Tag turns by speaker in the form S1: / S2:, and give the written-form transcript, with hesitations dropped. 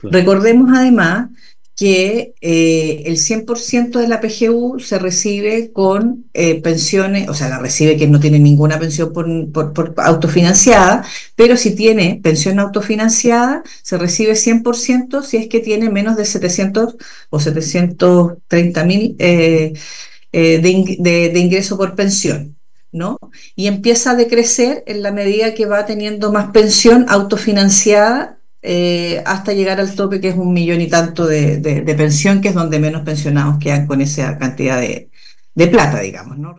S1: claro.
S2: Recordemos además que el 100% de la PGU se recibe con pensiones, o sea, la recibe quien no tiene ninguna pensión por autofinanciada, pero si tiene pensión autofinanciada, se recibe 100% si es que tiene menos de 700 o 730.000 de ingreso por pensión, ¿no? Y empieza a decrecer en la medida que va teniendo más pensión autofinanciada hasta llegar al tope que es 1.000.000 y tanto de pensión, que es donde menos pensionados quedan con esa cantidad de plata, digamos, ¿no?